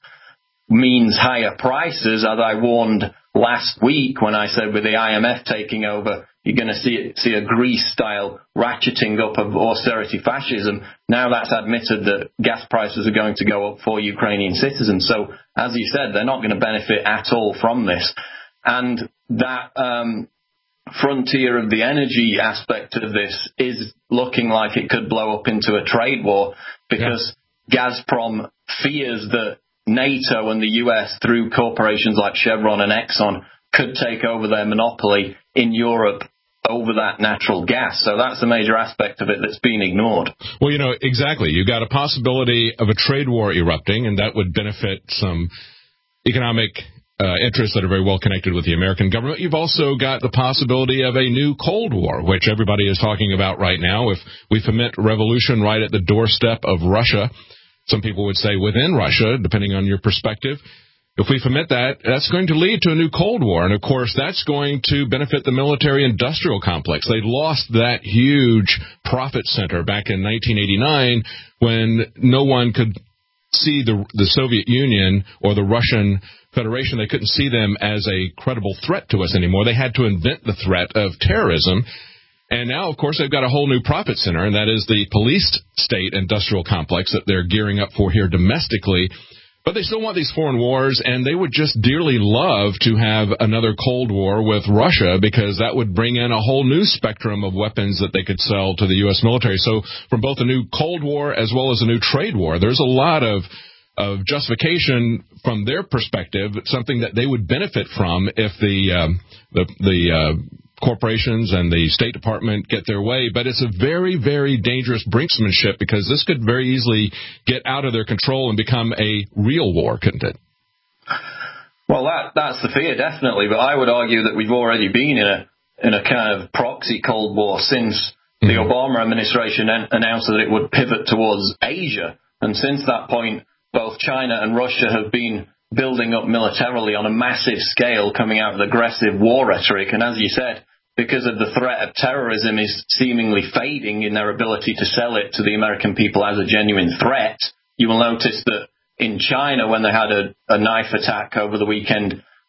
means higher prices. As I warned last week when I said with the I M F taking over, you're going to see see a Greece-style ratcheting up of austerity fascism. Now that's admitted that gas prices are going to go up for Ukrainian citizens. So, as you said, they're not going to benefit at all from this. And that um, frontier of the energy aspect of this is looking like it could blow up into a trade war, because yeah. Gazprom fears that NATO and the U S, through corporations like Chevron and Exxon, could take over their monopoly in Europe over that natural gas. So that's a major aspect of it that's being ignored. Well, you know, exactly. You've got a possibility of a trade war erupting, and that would benefit some economic Uh, interests that are very well connected with the American government. You've also got the possibility of a new Cold War, which everybody is talking about right now. If we foment revolution right at the doorstep of Russia, some people would say within Russia, depending on your perspective, if we foment that, that's going to lead to a new Cold War. And, of course, that's going to benefit the military-industrial complex. They lost that huge profit center back in nineteen eighty-nine when no one could see the the Soviet Union or the Russian Federation. They couldn't see them as a credible threat to us anymore. They had to invent the threat of terrorism. And now, of course, they've got a whole new profit center, and that is the police state industrial complex that they're gearing up for here domestically. But they still want these foreign wars, and they would just dearly love to have another Cold War with Russia, because that would bring in a whole new spectrum of weapons that they could sell to the U S military. So from both a new Cold War as well as a new trade war, there's a lot of of justification from their perspective, something that they would benefit from if the um, the, the uh, corporations and the State Department get their way. But it's a very, very dangerous brinksmanship, because this could very easily get out of their control and become a real war, couldn't it? Well, that that's the fear, definitely. But I would argue that we've already been in a in a kind of proxy Cold War since mm-hmm. the Obama administration an- announced that it would pivot towards Asia. And since that point, both China and Russia have been building up militarily on a massive scale, coming out with aggressive war rhetoric. And as you said, because of the threat of terrorism is seemingly fading in their ability to sell it to the American people as a genuine threat, you will notice that in China, when they had a, a knife attack over the weekend,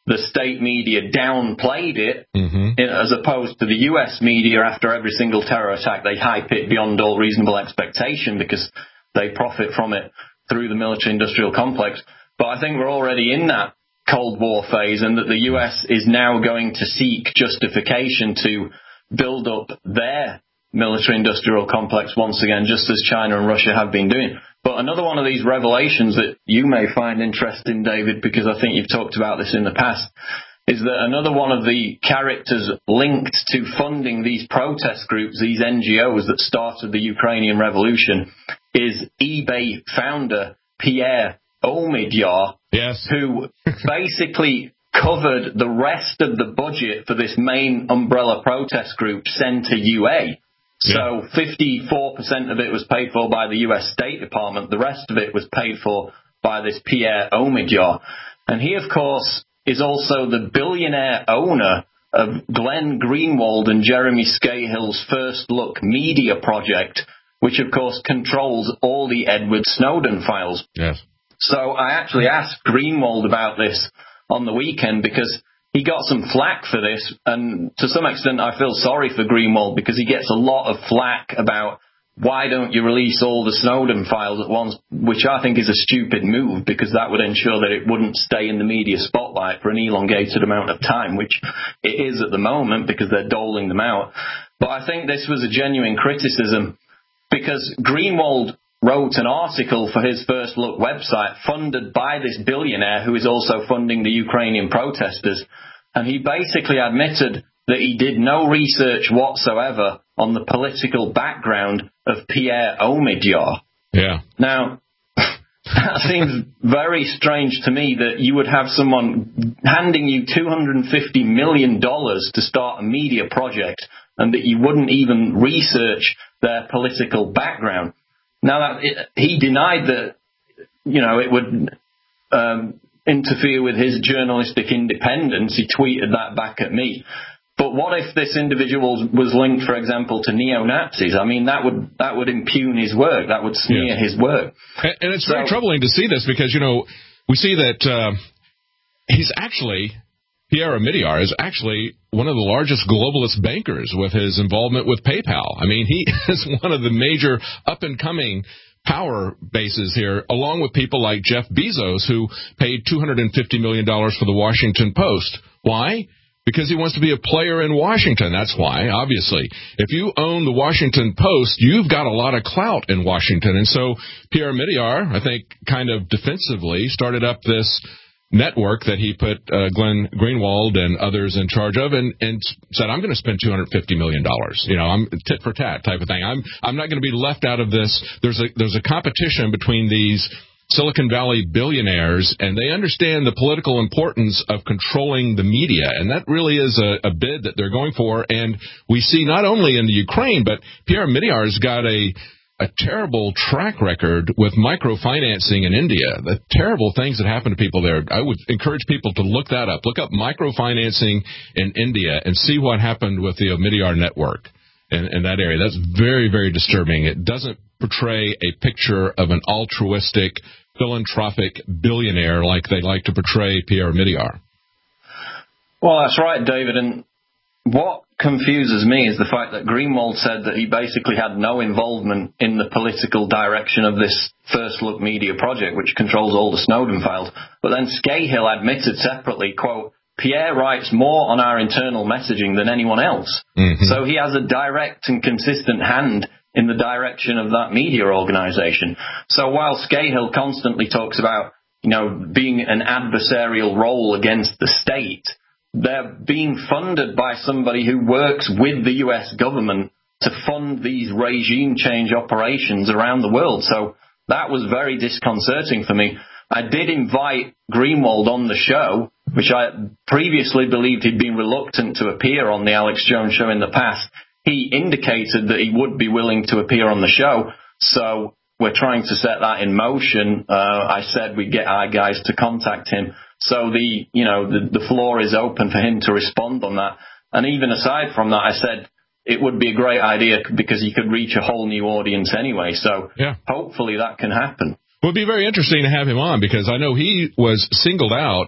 the state media downplayed it, mm-hmm. as opposed to the U S media after every single terror attack. They hype it beyond all reasonable expectation because they profit from it through the military-industrial complex. But I think we're already in that Cold War phase, and that the U S is now going to seek justification to build up their military-industrial complex once again, just as China and Russia have been doing. But another one of these revelations that you may find interesting, David, because I think you've talked about this in the past, is that another one of the characters linked to funding these protest groups, these N G Os that started the Ukrainian revolution, is eBay founder Pierre Omidyar, yes. who basically covered the rest of the budget for this main umbrella protest group, Center U A. So yeah. fifty-four percent of it was paid for by the U S State Department. The rest of it was paid for by this Pierre Omidyar. And he, of course, is also the billionaire owner of Glenn Greenwald and Jeremy Scahill's First Look media project, which, of course, controls all the Edward Snowden files. Yes. So I actually asked Greenwald about this on the weekend because he got some flack for this, and to some extent I feel sorry for Greenwald because he gets a lot of flack about why don't you release all the Snowden files at once, which I think is a stupid move because that would ensure that it wouldn't stay in the media spotlight for an elongated amount of time, which it is at the moment because they're doling them out. But I think this was a genuine criticism because Greenwald wrote an article for his First Look website funded by this billionaire who is also funding the Ukrainian protesters. And he basically admitted that he did no research whatsoever on the political background of Pierre Omidyar. Yeah. Now, that seems very strange to me that you would have someone handing you two hundred fifty million dollars to start a media project and that you wouldn't even research their political background. Now, that it, he denied that, you know, it would um, interfere with his journalistic independence. He tweeted that back at me. But what if this individual was linked, for example, to neo-Nazis? I mean, that would that would impugn his work. That would smear yes. his work. And, and it's so, very troubling to see this because, you know, we see that uh, he's actually, Pierre Omidyar is actually one of the largest globalist bankers with his involvement with PayPal. I mean, he is one of the major up-and-coming power bases here, along with people like Jeff Bezos, who paid two hundred fifty million dollars for the Washington Post. Why? Because he wants to be a player in Washington. That's why, obviously. If you own the Washington Post, you've got a lot of clout in Washington. And so Pierre Omidyar, I think, kind of defensively started up this network that he put uh, Glenn Greenwald and others in charge of, and, and said, I'm going to spend two hundred fifty million dollars. You know, I'm tit for tat type of thing. I'm I'm not going to be left out of this. There's a there's a competition between these Silicon Valley billionaires, and they understand the political importance of controlling the media, and that really is a, a bid that they're going for. And we see not only in the Ukraine, but Pierre Omidyar's got a a terrible track record with microfinancing in India, the terrible things that happen to people there. I would encourage people to look that up. Look up microfinancing in India and see what happened with the Omidyar network in, in that area. That's very, very disturbing. It doesn't portray a picture of an altruistic, philanthropic billionaire like they like to portray Pierre Omidyar. Well, that's right, David. And what confuses me is the fact that Greenwald said that he basically had no involvement in the political direction of this First Look media project, which controls all the Snowden files. But then Scahill admitted separately, quote, Pierre writes more on our internal messaging than anyone else. Mm-hmm. So he has a direct and consistent hand in the direction of that media organization. So while Scahill constantly talks about, you know, being an adversarial role against the state, they're being funded by somebody who works with the U S government to fund these regime change operations around the world. So that was very disconcerting for me. I did invite Greenwald on the show, which I previously believed he'd been reluctant to appear on the Alex Jones Show in the past. He indicated that he would be willing to appear on the show, so we're trying to set that in motion. Uh, I said we'd get our guys to contact him. So the, you know, the, the floor is open for him to respond on that. And even aside from that, I said it would be a great idea because he could reach a whole new audience anyway. So yeah. Hopefully that can happen. Well, it'd be very interesting to have him on because I know he was singled out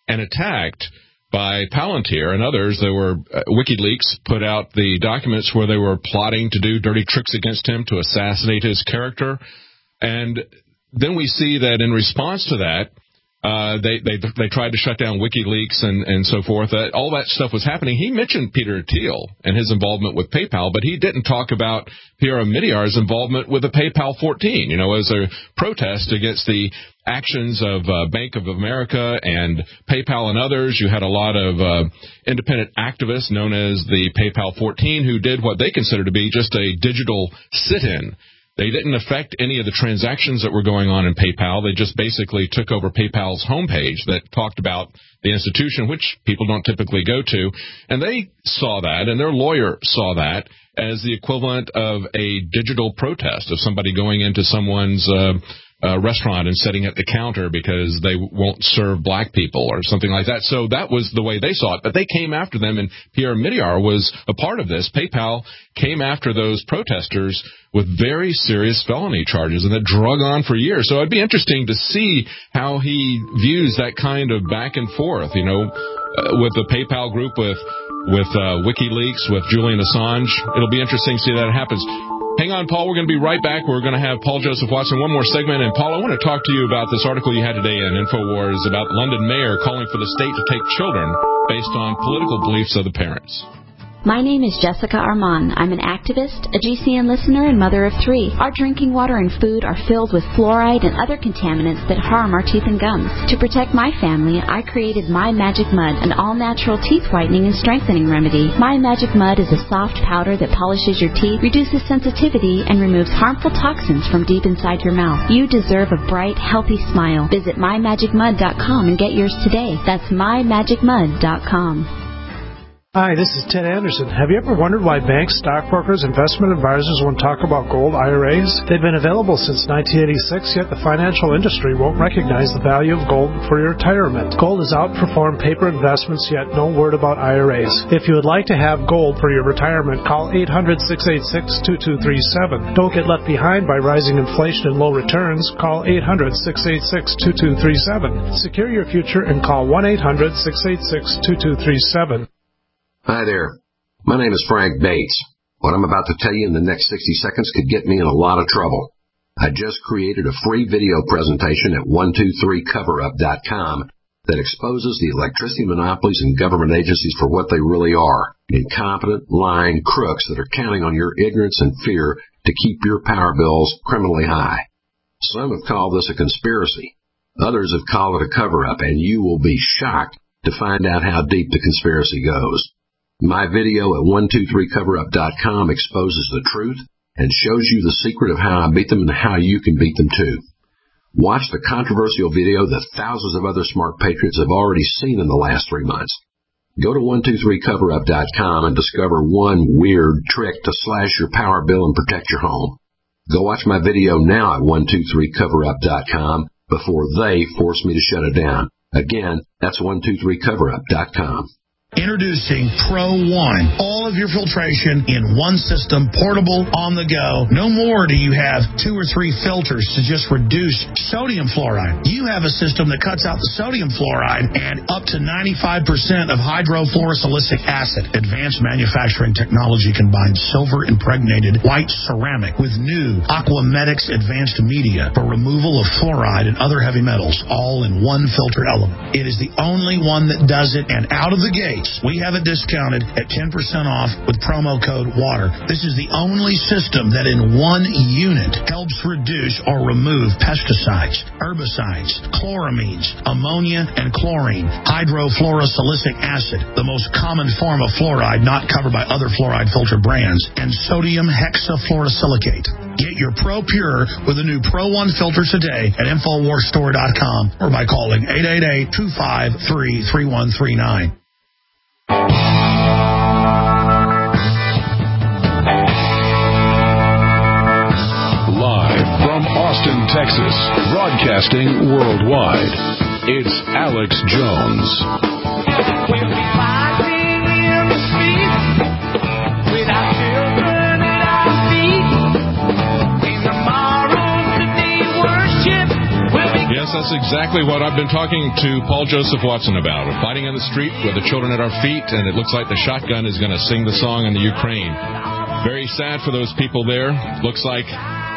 and attacked by Palantir and others. There were uh, WikiLeaks put out the documents where they were plotting to do dirty tricks against him to assassinate his character. And then we see that in response to that, uh, they, they they tried to shut down WikiLeaks and, and so forth. Uh, all that stuff was happening. He mentioned Peter Thiel and his involvement with PayPal, but he didn't talk about Pierre Omidyar's involvement with the PayPal fourteen, you know, as a protest against the actions of uh, Bank of America and PayPal and others. You had a lot of uh, independent activists known as the PayPal fourteen who did what they considered to be just a digital sit-in. They didn't affect any of the transactions that were going on in PayPal. They just basically took over PayPal's homepage that talked about the institution, which people don't typically go to. And they saw that, and their lawyer saw that as the equivalent of a digital protest of somebody going into someone's uh, uh, restaurant and sitting at the counter because they won't serve black people or something like that. So that was the way they saw it. But they came after them, and Pierre Omidyar was a part of this. PayPal came after those protesters with very serious felony charges, and that drug on for years. So it'd be interesting to see how he views that kind of back and forth, you know, uh, with the PayPal group, with with uh, WikiLeaks, with Julian Assange. It'll be interesting to see that happens. Hang on, Paul. We're going to be right back. We're going to have Paul Joseph Watson, one more segment. And, Paul, I want to talk to you about this article you had today in InfoWars about London mayor calling for the state to take children based on political beliefs of the parents. My name is Jessica Armand. I'm an activist, a G C N listener, and mother of three. Our drinking water and food are filled with fluoride and other contaminants that harm our teeth and gums. To protect my family, I created My Magic Mud, an all-natural teeth whitening and strengthening remedy. My Magic Mud is a soft powder that polishes your teeth, reduces sensitivity, and removes harmful toxins from deep inside your mouth. You deserve a bright, healthy smile. Visit my magic mud dot com and get yours today. That's my magic mud dot com. Hi, this is Ted Anderson. Have you ever wondered why banks, stockbrokers, investment advisors won't talk about gold I R As? They've been available since nineteen eighty-six, yet the financial industry won't recognize the value of gold for your retirement. Gold has outperformed paper investments, yet no word about I R As. If you would like to have gold for your retirement, call eight hundred, six eight six, two two three seven. Don't get left behind by rising inflation and low returns. Call eight hundred, six eight six, two two three seven. Secure your future and call one eight hundred, six eight six, two two three seven. Hi there. My name is Frank Bates. What I'm about to tell you in the next sixty seconds could get me in a lot of trouble. I just created a free video presentation at one two three cover up dot com that exposes the electricity monopolies and government agencies for what they really are: incompetent, lying crooks that are counting on your ignorance and fear to keep your power bills criminally high. Some have called this a conspiracy. Others have called it a cover-up, and you will be shocked to find out how deep the conspiracy goes. My video at one two three cover up dot com exposes the truth and shows you the secret of how I beat them and how you can beat them too. Watch the controversial video that thousands of other smart patriots have already seen in the last three months. Go to one two three cover up dot com and discover one weird trick to slash your power bill and protect your home. Go watch my video now at one two three cover up dot com before they force me to shut it down. Again, that's one two three cover up dot com. Introducing Pro One. All of your filtration in one system, portable, on the go. No more do you have two or three filters to just reduce sodium fluoride. You have a system that cuts out the sodium fluoride and up to ninety-five percent of hydrofluorosilicic acid. Advanced manufacturing technology combines silver-impregnated white ceramic with new Aquamedics advanced media for removal of fluoride and other heavy metals, all in one filter element. It is the only one that does it, and out of the gate, we have it discounted at ten percent off with promo code WATER. This is the only system that in one unit helps reduce or remove pesticides, herbicides, chloramines, ammonia, and chlorine, hydrofluorosilicic acid, the most common form of fluoride not covered by other fluoride filter brands, and sodium hexafluorosilicate. Get your Pro Pure with a new Pro One filter today at infowars store dot com or by calling eight eight eight, two five three, three one three nine. Live from Austin, Texas, broadcasting worldwide, it's Alex Jones. We'll be fighting in the streets with our children at our feet. In tomorrow to be worship. We'll be yes, that's exactly what I've been talking to Paul Joseph Watson about. We're fighting on the street with the children at our feet, and it looks like the shotgun is going to sing the song in the Ukraine. Very sad for those people there. Looks like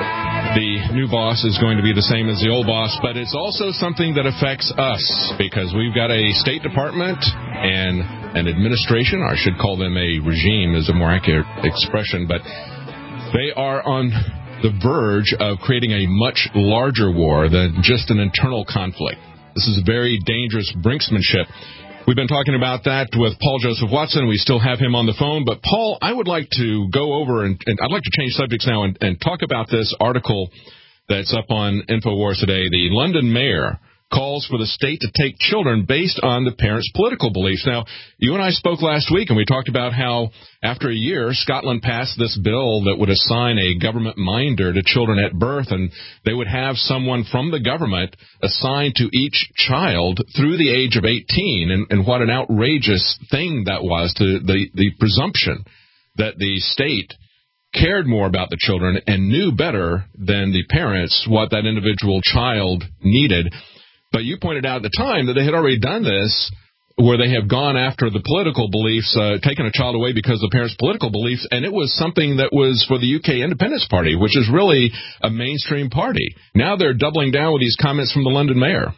the new boss is going to be the same as the old boss, but it's also something that affects us because we've got a State Department and an administration, or I should call them a regime is a more accurate expression, but they are on the verge of creating a much larger war than just an internal conflict. This is very dangerous brinksmanship. We've been talking about that with Paul Joseph Watson. We still have him on the phone. But, Paul, I would like to go over, and, and I'd like to change subjects now and, and talk about this article that's up on InfoWars today. The London mayor calls for the state to take children based on the parents' political beliefs. Now, you and I spoke last week, and we talked about how after a year, Scotland passed this bill that would assign a government minder to children at birth, and they would have someone from the government assigned to each child through the age of eighteen, and, and what an outrageous thing that was, to the, the presumption that the state cared more about the children and knew better than the parents what that individual child needed. But you pointed out at the time that they had already done this, where they have gone after the political beliefs, uh, taken a child away because of the parents' political beliefs, and it was something that was for the U K Independence Party, which is really a mainstream party. Now they're doubling down with these comments from the London mayor.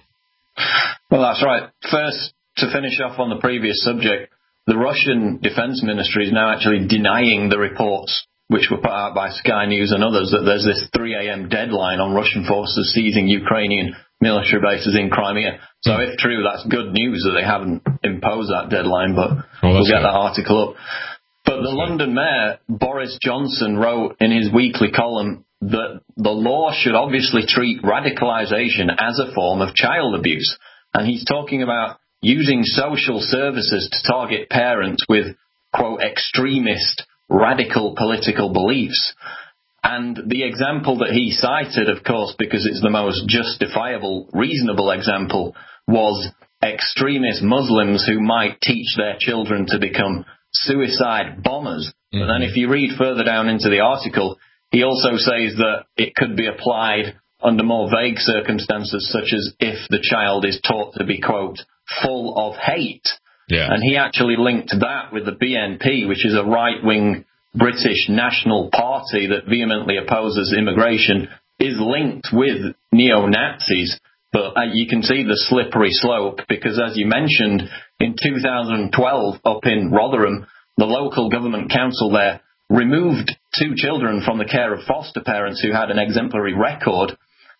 Well, that's right. First, to finish off on the previous subject, the Russian Defense Ministry is now actually denying the reports which were put out by Sky News and others, that there's this three a.m. deadline on Russian forces seizing Ukrainian military bases in Crimea. So if true, that's good news that they haven't imposed that deadline, but oh, we'll get good. that article up. But the London mayor, Boris Johnson, wrote in his weekly column that the law should obviously treat radicalization as a form of child abuse. And he's talking about using social services to target parents with, quote, extremist, radical political beliefs. And the example that he cited, of course, because it's the most justifiable, reasonable example, was extremist Muslims who might teach their children to become suicide bombers. Mm-hmm. But then if you read further down into the article, he also says that it could be applied under more vague circumstances, such as if the child is taught to be, quote, full of hate. Yeah. And he actually linked that with the B N P, which is a right-wing British national party that vehemently opposes immigration, is linked with neo-Nazis. But uh, you can see the slippery slope, because as you mentioned, in two thousand twelve, up in Rotherham, the local government council there removed two children from the care of foster parents who had an exemplary record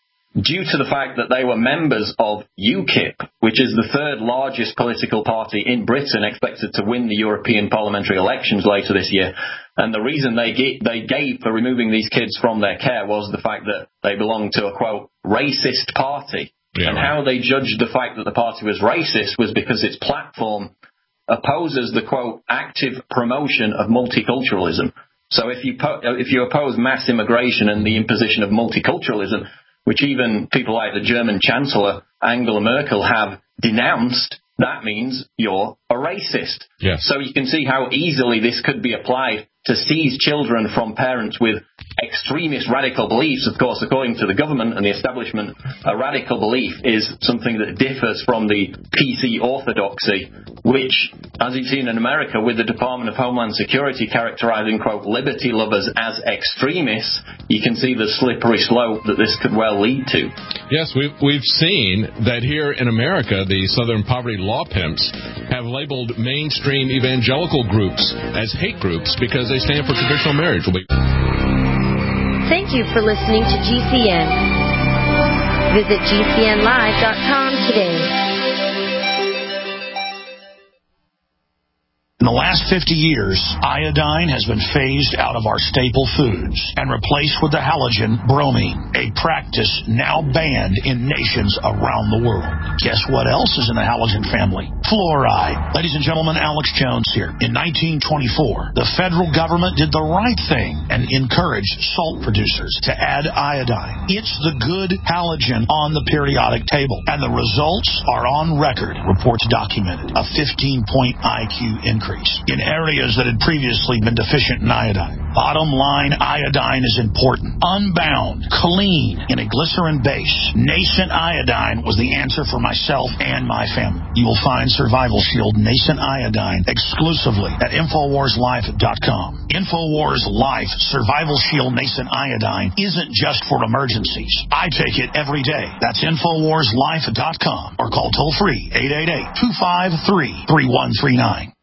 due to the fact that they were members of UKIP, which is the third largest political party in Britain, expected to win the European parliamentary elections later this year. And the reason they gave, they gave for removing these kids from their care was the fact that they belonged to a, quote, racist party. Yeah, and right. How they judged the fact that the party was racist was because its platform opposes the, quote, active promotion of multiculturalism. So if you po- if you oppose mass immigration and the imposition of multiculturalism, which even people like the German Chancellor, Angela Merkel, have denounced, that means you're a racist. Yes. So you can see how easily this could be applied to seize children from parents with extremist radical beliefs. Of course, according to the government and the establishment, a radical belief is something that differs from the P C orthodoxy, which, as you've seen in America with the Department of Homeland Security characterizing, quote, liberty lovers as extremists, you can see the slippery slope that this could well lead to. Yes, we've, we've seen that here in America, the Southern Poverty Law Pimps have labeled mainstream evangelical groups as hate groups because they stand for traditional marriage. We'll be- Thank you for listening to G C N. Visit G C N live dot com today. In the last fifty years, iodine has been phased out of our staple foods and replaced with the halogen bromine, a practice now banned in nations around the world. Guess what else is in the halogen family? Fluoride. Ladies and gentlemen, Alex Jones here. In nineteen twenty-four, the federal government did the right thing and encouraged salt producers to add iodine. It's the good halogen on the periodic table, and the results are on record, reports documented. A fifteen point I Q increase in areas that had previously been deficient in iodine. Bottom line, iodine is important. Unbound, clean, in a glycerin base. Nascent Iodine was the answer for myself and my family. You will find Survival Shield Nascent Iodine exclusively at Infowars Life dot com. Infowars Life Survival Shield Nascent Iodine isn't just for emergencies. I take it every day. That's Infowars Life dot com or call toll free eight eight eight, two five three, three one three nine.